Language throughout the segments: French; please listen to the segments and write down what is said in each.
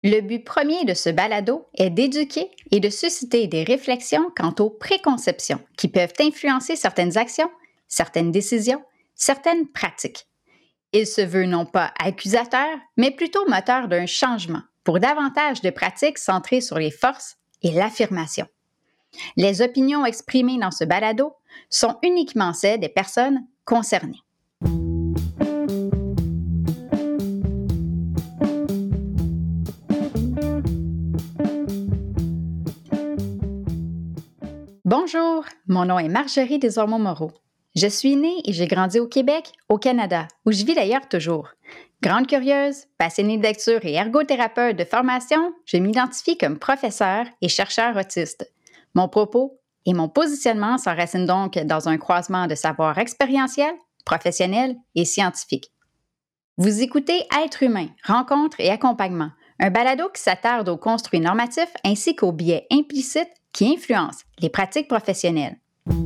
Le but premier de ce balado est d'éduquer et de susciter des réflexions quant aux préconceptions qui peuvent influencer certaines actions, certaines décisions, certaines pratiques. Il se veut non pas accusateur, mais plutôt moteur d'un changement pour davantage de pratiques centrées sur les forces et l'affirmation. Les opinions exprimées dans ce balado sont uniquement celles des personnes concernées. Bonjour, mon nom est Marjorie Desormeaux-Moreau. Je suis née et j'ai grandi au Québec, au Canada, où je vis d'ailleurs toujours. Grande curieuse, passionnée de lecture et ergothérapeute de formation, je m'identifie comme professeur et chercheur autiste. Mon propos et mon positionnement s'enracinent donc dans un croisement de savoirs expérientiels, professionnels et scientifiques. Vous écoutez Être humain, rencontre et accompagnement, un balado qui s'attarde aux construits normatifs ainsi qu'aux biais implicites qui influencent les pratiques professionnelles.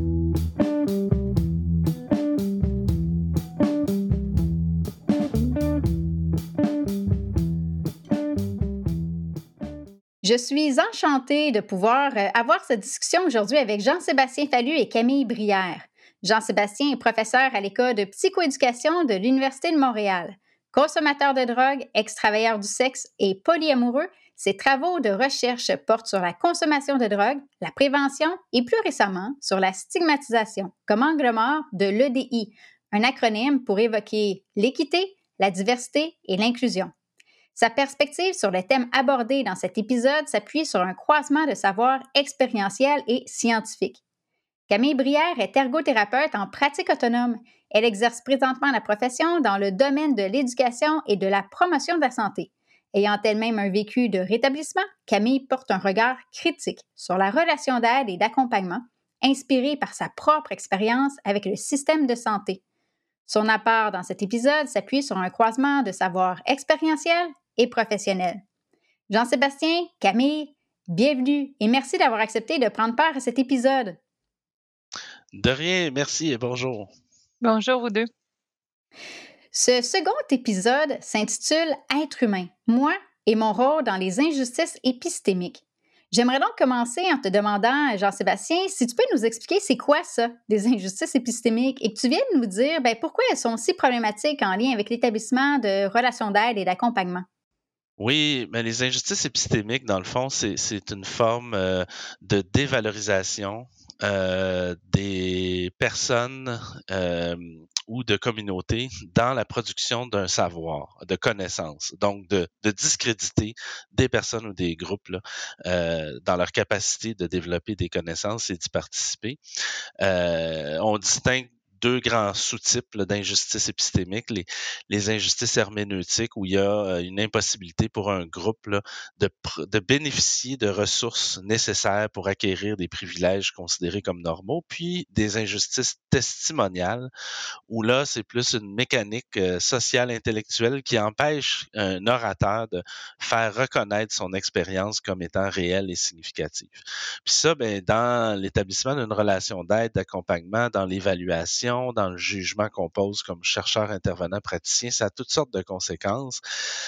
Je suis enchantée de pouvoir avoir cette discussion aujourd'hui avec Jean-Sébastien Fallu et Camille Brière. Jean-Sébastien est professeur à l'École de psychoéducation de l'Université de Montréal. Consommateur de drogue, ex-travailleur du sexe et polyamoureux, ses travaux de recherche portent sur la consommation de drogue, la prévention et plus récemment sur la stigmatisation comme angle mort de l'EDI, un acronyme pour évoquer l'équité, la diversité et l'inclusion. Sa perspective sur les thèmes abordés dans cet épisode s'appuie sur un croisement de savoirs expérientiels et scientifiques. Camille Brière est ergothérapeute en pratique autonome. Elle exerce présentement la profession dans le domaine de l'éducation et de la promotion de la santé. Ayant elle-même un vécu de rétablissement, Camille porte un regard critique sur la relation d'aide et d'accompagnement, inspirée par sa propre expérience avec le système de santé. Son apport dans cet épisode s'appuie sur un croisement de savoirs expérientiels et professionnels. Jean-Sébastien, Camille, bienvenue et merci d'avoir accepté de prendre part à cet épisode. De rien, merci et bonjour. Bonjour vous deux. Ce second épisode s'intitule « Être humain, moi et mon rôle dans les injustices épistémiques ». J'aimerais donc commencer en te demandant, Jean-Sébastien, si tu peux nous expliquer c'est quoi ça, des injustices épistémiques, et que tu viennes nous dire pourquoi elles sont si problématiques en lien avec l'établissement de relations d'aide et d'accompagnement. Oui, mais les injustices épistémiques, dans le fond, c'est une forme de dévalorisation des personnes ou de communautés dans la production d'un savoir, de connaissances. Donc, de discréditer des personnes ou des groupes là, dans leur capacité de développer des connaissances et d'y participer. On distingue deux grands sous-types là, d'injustices épistémiques, les injustices herméneutiques où il y a une impossibilité pour un groupe là, de bénéficier de ressources nécessaires pour acquérir des privilèges considérés comme normaux, puis des injustices testimoniales où là, c'est plus une mécanique sociale intellectuelle qui empêche un orateur de faire reconnaître son expérience comme étant réelle et significative. Puis ça, dans l'établissement d'une relation d'aide, d'accompagnement, dans l'évaluation, dans le jugement qu'on pose comme chercheur, intervenant, praticien, ça a toutes sortes de conséquences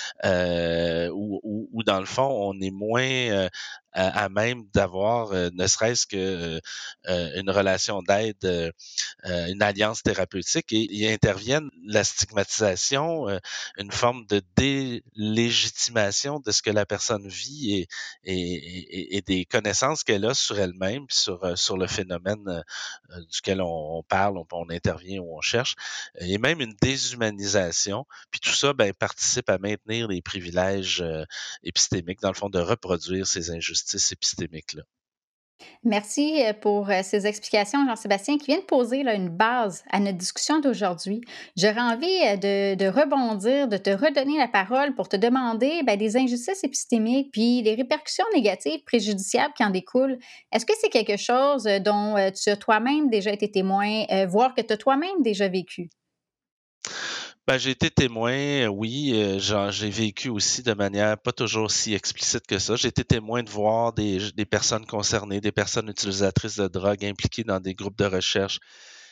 où dans le fond, on est moins à même d'avoir ne serait-ce que une relation d'aide, une alliance thérapeutique et y interviennent la stigmatisation, une forme de délégitimation de ce que la personne vit et des connaissances qu'elle a sur elle-même, sur le phénomène duquel on parle, on intervient ou on cherche, et même une déshumanisation. Puis tout ça participe à maintenir les privilèges épistémiques, dans le fond, de reproduire ces injustices épistémiques-là. Merci pour ces explications, Jean-Sébastien, qui viennent poser là, une base à notre discussion d'aujourd'hui. J'aurais envie de rebondir, de te redonner la parole pour te demander des injustices épistémiques puis les répercussions négatives, préjudiciables qui en découlent. Est-ce que c'est quelque chose dont tu as toi-même déjà été témoin, voire que tu as toi-même déjà vécu? J'ai été témoin, oui, j'ai vécu aussi de manière pas toujours si explicite que ça. J'ai été témoin de voir des personnes concernées, des personnes utilisatrices de drogue impliquées dans des groupes de recherche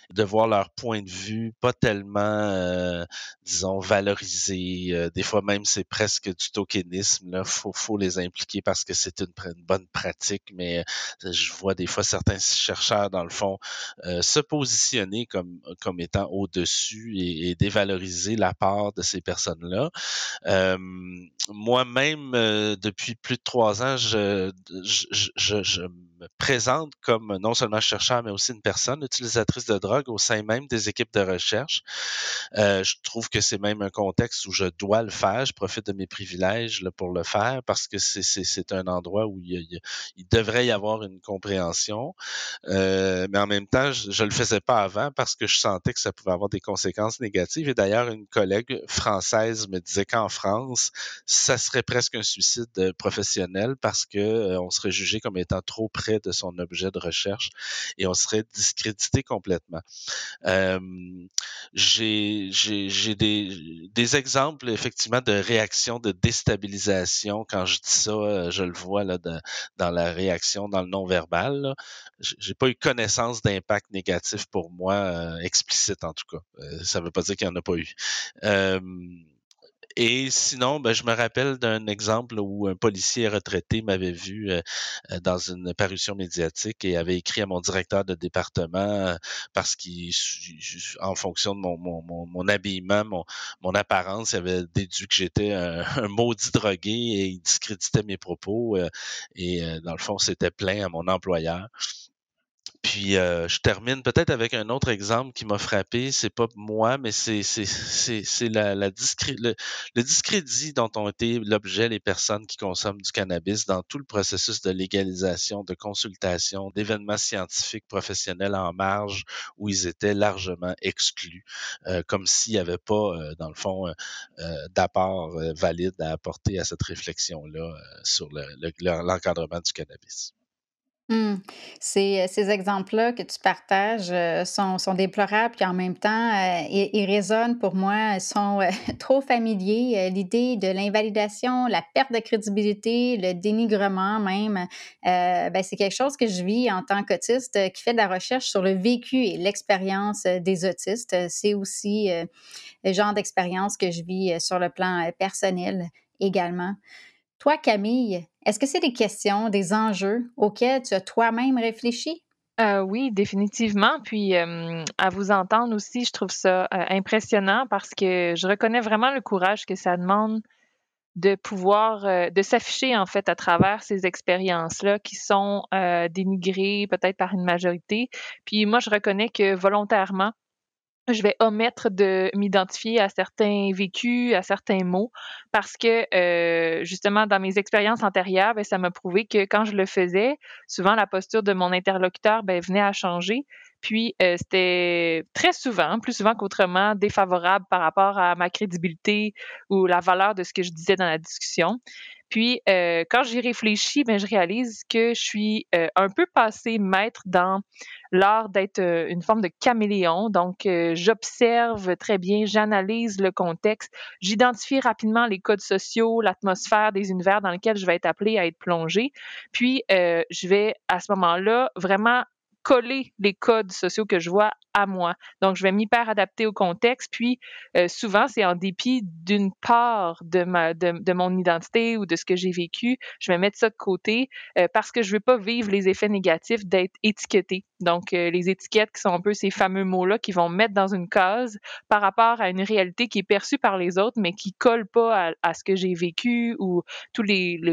de voir leur point de vue pas tellement, disons, valorisé. Des fois même, c'est presque du tokenisme. Là, faut les impliquer parce que c'est une bonne pratique, mais je vois des fois certains chercheurs, dans le fond, se positionner comme étant au-dessus et dévaloriser la part de ces personnes-là. Moi-même, depuis plus de 3 ans, je me présente comme non seulement chercheur, mais aussi une personne utilisatrice de drogue au sein même des équipes de recherche. Je trouve que c'est même un contexte où je dois le faire. Je profite de mes privilèges là, pour le faire parce que c'est un endroit où il devrait y avoir une compréhension. Mais en même temps, je le faisais pas avant parce que je sentais que ça pouvait avoir des conséquences négatives. Et d'ailleurs, une collègue française me disait qu'en France, ça serait presque un suicide professionnel parce que on serait jugé comme étant trop près de son objet de recherche et on serait discrédité complètement. Euh, j'ai des exemples effectivement de réactions de déstabilisation. Quand je dis ça, je le vois là dans la réaction, dans le non-verbal. Là. J'ai pas eu connaissance d'impact négatif pour moi, explicite en tout cas. Ça veut pas dire qu'il y en a pas eu. Euh, et sinon, ben, je me rappelle d'un exemple où un policier retraité m'avait vu dans une parution médiatique et avait écrit à mon directeur de département parce qu'en fonction de mon habillement, mon apparence, il avait déduit que j'étais un maudit drogué et il discréditait mes propos. Dans le fond, c'était plaint à mon employeur. Puis je termine peut-être avec un autre exemple qui m'a frappé. C'est pas moi, mais c'est le discrédit dont ont été l'objet les personnes qui consomment du cannabis dans tout le processus de légalisation, de consultation, d'événements scientifiques professionnels en marge où ils étaient largement exclus, comme s'il n'y avait pas, dans le fond, d'apport valide à apporter à cette réflexion-là sur l'encadrement du cannabis. Mmh. Ces exemples-là que tu partages, sont déplorables puis en même temps, ils résonnent pour moi, sont, trop familiers. L'idée de l'invalidation, la perte de crédibilité, le dénigrement même, c'est quelque chose que je vis en tant qu'autiste, qui fait de la recherche sur le vécu et l'expérience, des autistes. C'est aussi, le genre d'expérience que je vis, sur le plan, personnel également. Toi, Camille, est-ce que c'est des questions, des enjeux auxquels tu as toi-même réfléchi? Oui, définitivement. Puis, à vous entendre aussi, je trouve ça, impressionnant parce que je reconnais vraiment le courage que ça demande de pouvoir, de s'afficher, en fait, à travers ces expériences-là qui sont, dénigrées peut-être par une majorité. Puis moi, je reconnais que volontairement, je vais omettre de m'identifier à certains vécus, à certains mots, parce que justement, dans mes expériences antérieures, ben, ça m'a prouvé que quand je le faisais, souvent la posture de mon interlocuteur ben, venait à changer. Puis c'était très souvent, plus souvent qu'autrement, défavorable par rapport à ma crédibilité ou la valeur de ce que je disais dans la discussion. Puis quand j'y réfléchis, ben, je réalise que je suis un peu passée maître dans l'art d'être une forme de caméléon. Donc, j'observe très bien, j'analyse le contexte, j'identifie rapidement les codes sociaux, l'atmosphère des univers dans lesquels je vais être appelée à être plongée. Puis, je vais à ce moment-là vraiment coller les codes sociaux que je vois à moi. Donc, je vais m'hyper adapter au contexte. Puis, souvent, c'est en dépit d'une part de mon identité ou de ce que j'ai vécu, je vais mettre ça de côté parce que je veux pas vivre les effets négatifs d'être étiquetée. Donc, les étiquettes qui sont un peu ces fameux mots-là qui vont mettre dans une case par rapport à une réalité qui est perçue par les autres, mais qui colle pas à ce que j'ai vécu ou tous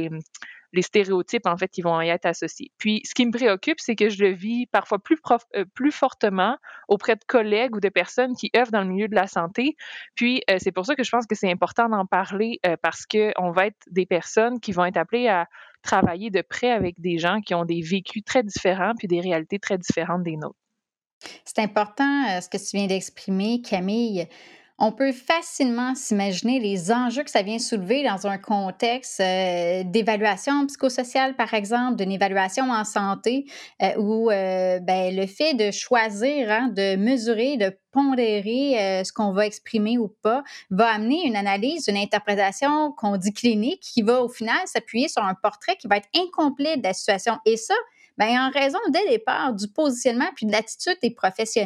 les stéréotypes, en fait, qui vont y être associés. Puis, ce qui me préoccupe, c'est que je le vis parfois plus fortement auprès de collègues ou de personnes qui œuvrent dans le milieu de la santé. Puis, c'est pour ça que je pense que c'est important d'en parler parce qu'on va être des personnes qui vont être appelées à travailler de près avec des gens qui ont des vécus très différents puis des réalités très différentes des nôtres. C'est important, ce que tu viens d'exprimer, Camille. On peut facilement s'imaginer les enjeux que ça vient soulever dans un contexte, d'évaluation psychosociale, par exemple, d'une évaluation en santé, où, le fait de choisir, hein, de mesurer, de pondérer, ce qu'on va exprimer ou pas, va amener une analyse, une interprétation qu'on dit clinique, qui va au final s'appuyer sur un portrait qui va être incomplet de la situation et ça, en raison dès le départ du positionnement puis de l'attitude des professionnels.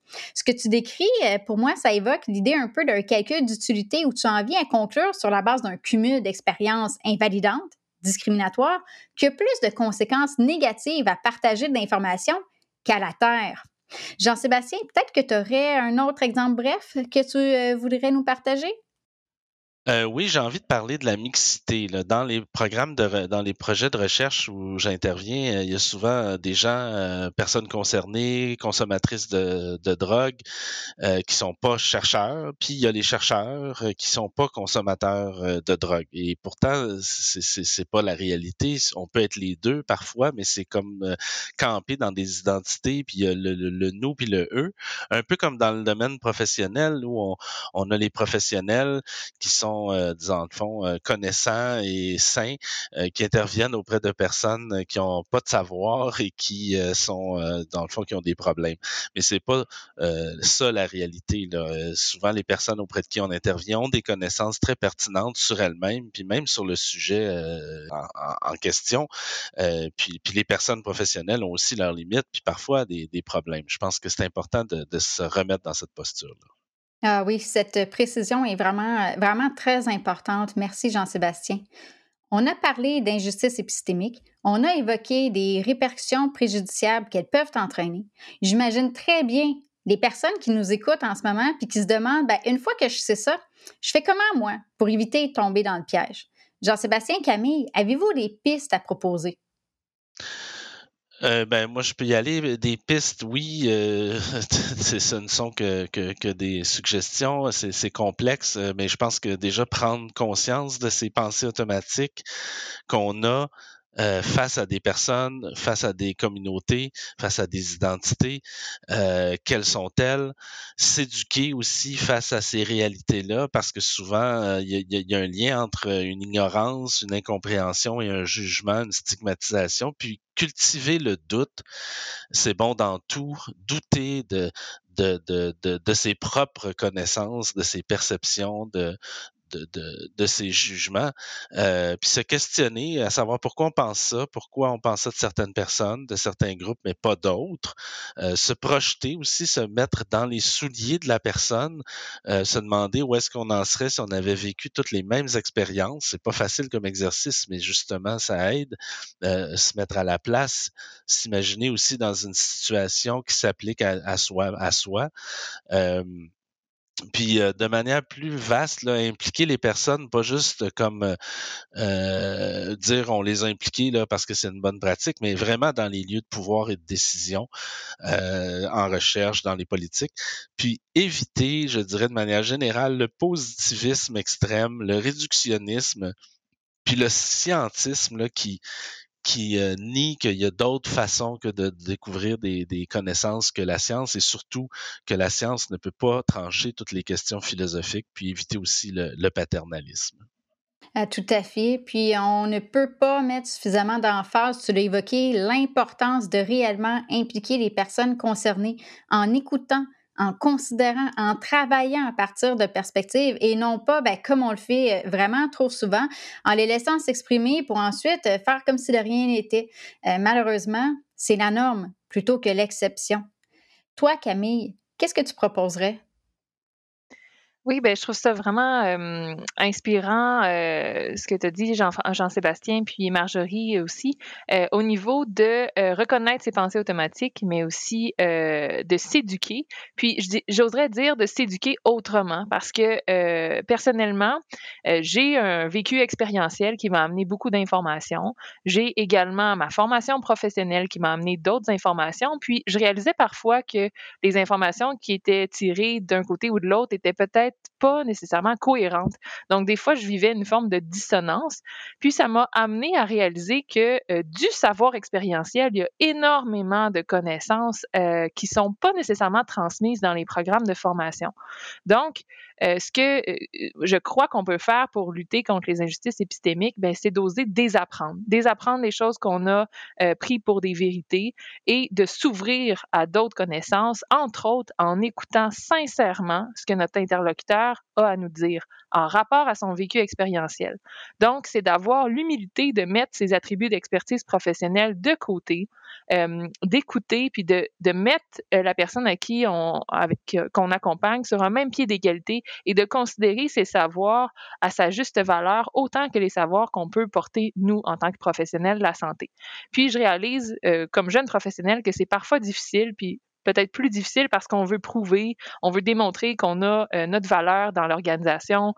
Ce que tu décris, pour moi, ça évoque l'idée un peu d'un calcul d'utilité où tu en viens à conclure sur la base d'un cumul d'expériences invalidantes, discriminatoires, qui a plus de conséquences négatives à partager de l'information qu'à la taire. Jean-Sébastien, peut-être que tu aurais un autre exemple bref que tu voudrais nous partager? Oui, j'ai envie de parler de la mixité, là. Dans les programmes dans les projets de recherche où j'interviens, il y a souvent des gens, personnes concernées, consommatrices de drogue, qui sont pas chercheurs, puis il y a les chercheurs qui sont pas consommateurs de drogue. Et pourtant, c'est pas la réalité. On peut être les deux parfois, mais c'est comme camper dans des identités, puis il y a le nous puis le eux, un peu comme dans le domaine professionnel où on a les professionnels qui sont, disons, le fond, connaissants et sains, qui interviennent auprès de personnes qui ont pas de savoir et qui sont, dans le fond, qui ont des problèmes. Mais c'est pas ça la réalité, là. Souvent, les personnes auprès de qui on intervient ont des connaissances très pertinentes sur elles-mêmes, puis même sur le sujet en question. Puis les personnes professionnelles ont aussi leurs limites, puis parfois des problèmes. Je pense que c'est important de se remettre dans cette posture-là. Ah oui, cette précision est vraiment très importante. Merci, Jean-Sébastien. On a parlé d'injustice épistémique, on a évoqué des répercussions préjudiciables qu'elles peuvent entraîner. J'imagine très bien les personnes qui nous écoutent en ce moment puis qui se demandent, ben, une fois que je sais ça, je fais comment, moi, pour éviter de tomber dans le piège? Jean-Sébastien, Camille, avez-vous des pistes à proposer? Ben, moi, je peux y aller. Des pistes, oui, ce ne sont que des suggestions. C'est complexe, mais je pense que déjà prendre conscience de ces pensées automatiques qu'on a face à des personnes, face à des communautés, face à des identités, quelles sont-elles? S'éduquer aussi face à ces réalités-là, parce que souvent, il y a un lien entre une ignorance, une incompréhension et un jugement, une stigmatisation, puis cultiver le doute, c'est bon dans tout, douter de ses propres connaissances, de ses perceptions, de ses jugements, puis se questionner à savoir pourquoi on pense ça de certaines personnes, de certains groupes, mais pas d'autres. Se projeter aussi, se mettre dans les souliers de la personne, se demander où est-ce qu'on en serait si on avait vécu toutes les mêmes expériences. C'est pas facile comme exercice, mais justement, ça aide. Se mettre à la place, s'imaginer aussi dans une situation qui s'applique à soi. Euh, Puis de manière plus vaste, là, impliquer les personnes, pas juste comme dire on les a impliqués là, parce que c'est une bonne pratique, mais vraiment dans les lieux de pouvoir et de décision, en recherche, dans les politiques. Puis éviter, je dirais de manière générale, le positivisme extrême, le réductionnisme, puis le scientisme là, qui nie qu'il y a d'autres façons que de découvrir des connaissances que la science et surtout que la science ne peut pas trancher toutes les questions philosophiques, puis éviter aussi le paternalisme. Tout à fait. Puis on ne peut pas mettre suffisamment d'emphase, tu l'as évoqué, l'importance de réellement impliquer les personnes concernées en écoutant, en considérant, en travaillant à partir de perspectives et non pas, ben, comme on le fait vraiment trop souvent, en les laissant s'exprimer pour ensuite faire comme si de rien n'était. Malheureusement, c'est la norme plutôt que l'exception. Toi, Camille, qu'est-ce que tu proposerais? Oui, ben, je trouve ça vraiment, inspirant, ce que tu as dit, Jean-Sébastien, puis Marjorie aussi, au niveau de, reconnaître ses pensées automatiques, mais aussi, de s'éduquer. Puis j'oserais dire de s'éduquer autrement parce que, personnellement, j'ai un vécu expérientiel qui m'a amené beaucoup d'informations. J'ai également ma formation professionnelle qui m'a amené d'autres informations. Puis je réalisais parfois que les informations qui étaient tirées d'un côté ou de l'autre étaient peut-être pas nécessairement cohérentes. Donc, des fois, je vivais une forme de dissonance. Puis, ça m'a amené à réaliser que du savoir expérientiel, il y a énormément de connaissances qui sont pas nécessairement transmises dans les programmes de formation. Donc, ce que je crois qu'on peut faire pour lutter contre les injustices épistémiques, ben, c'est d'oser désapprendre les choses qu'on a pris pour des vérités et de s'ouvrir à d'autres connaissances, entre autres en écoutant sincèrement ce que notre interlocuteur l'extérieur a à nous dire en rapport à son vécu expérientiel. Donc, c'est d'avoir l'humilité de mettre ses attributs d'expertise professionnelle de côté, d'écouter puis de mettre la personne qu'on accompagne sur un même pied d'égalité et de considérer ses savoirs à sa juste valeur autant que les savoirs qu'on peut porter, nous, en tant que professionnels de la santé. Puis, je réalise, comme jeune professionnelle, que c'est parfois difficile, puis peut-être plus difficile parce qu'on veut prouver, on veut démontrer qu'on a notre valeur dans l'organisation,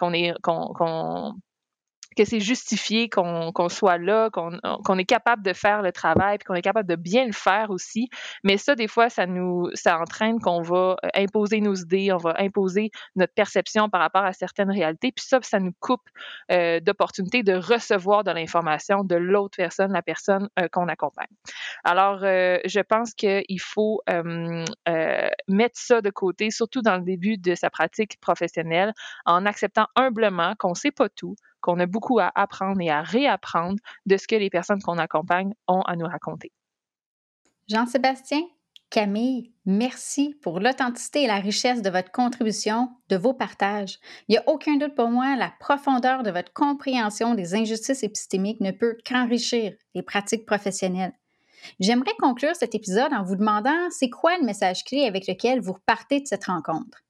que c'est justifié qu'on soit là, qu'on est capable de faire le travail, puis qu'on est capable de bien le faire aussi. Mais ça, des fois, ça entraîne qu'on va imposer nos idées, on va imposer notre perception par rapport à certaines réalités. Puis ça nous coupe d'opportunités de recevoir de l'information de l'autre personne, la personne qu'on accompagne. Alors, je pense qu'il faut mettre ça de côté, surtout dans le début de sa pratique professionnelle, en acceptant humblement qu'on ne sait pas tout, qu'on a beaucoup à apprendre et à réapprendre de ce que les personnes qu'on accompagne ont à nous raconter. Jean-Sébastien, Camille, merci pour l'authenticité et la richesse de votre contribution, de vos partages. Il n'y a aucun doute pour moi, la profondeur de votre compréhension des injustices épistémiques ne peut qu'enrichir les pratiques professionnelles. J'aimerais conclure cet épisode en vous demandant c'est quoi le message clé avec lequel vous repartez de cette rencontre?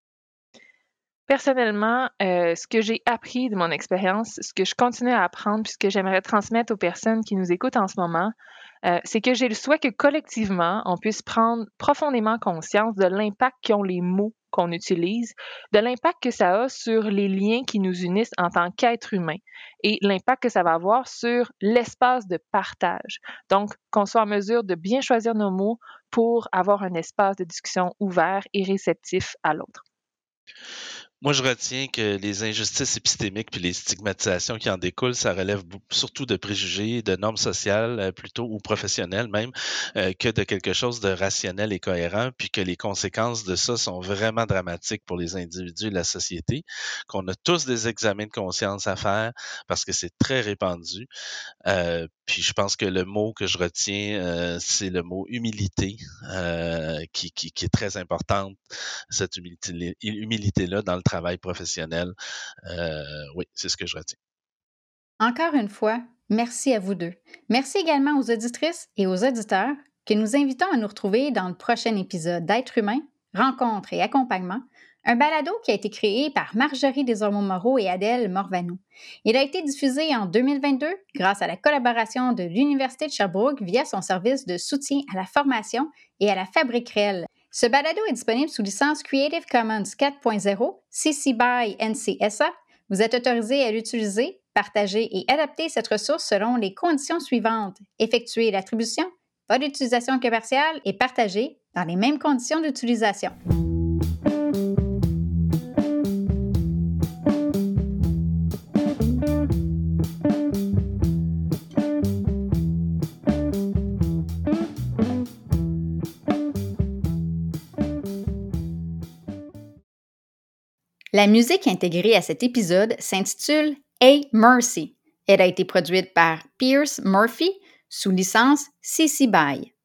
Personnellement, ce que j'ai appris de mon expérience, ce que je continue à apprendre puis ce que j'aimerais transmettre aux personnes qui nous écoutent en ce moment, c'est que j'ai le souhait que collectivement, on puisse prendre profondément conscience de l'impact qu'ont les mots qu'on utilise, de l'impact que ça a sur les liens qui nous unissent en tant qu'êtres humains et l'impact que ça va avoir sur l'espace de partage. Donc, qu'on soit en mesure de bien choisir nos mots pour avoir un espace de discussion ouvert et réceptif à l'autre. Moi, je retiens que les injustices épistémiques puis les stigmatisations qui en découlent, ça relève surtout de préjugés, de normes sociales plutôt ou professionnelles même, que de quelque chose de rationnel et cohérent, puis que les conséquences de ça sont vraiment dramatiques pour les individus et la société, qu'on a tous des examens de conscience à faire parce que c'est très répandu. Puis je pense que le mot que je retiens, c'est le mot humilité, qui est très importante, cette humilité-là dans le travail professionnel. Oui, c'est ce que je retiens. Encore une fois, merci à vous deux. Merci également aux auditrices et aux auditeurs que nous invitons à nous retrouver dans le prochain épisode d'Être humain, rencontre et accompagnement, un balado qui a été créé par Marjorie Desormeaux-Moreau et Adèle Morvano. Il a été diffusé en 2022 grâce à la collaboration de l'Université de Sherbrooke via son service de soutien à la formation et à la fabrique réelle. Ce balado est disponible sous licence Creative Commons 4.0, CC BY NC-SA. Vous êtes autorisé à l'utiliser, partager et adapter cette ressource selon les conditions suivantes. Effectuer l'attribution, pas d'utilisation commerciale et partager dans les mêmes conditions d'utilisation. La musique intégrée à cet épisode s'intitule Hey Mercy. Elle a été produite par Pierce Murphy sous licence CC BY.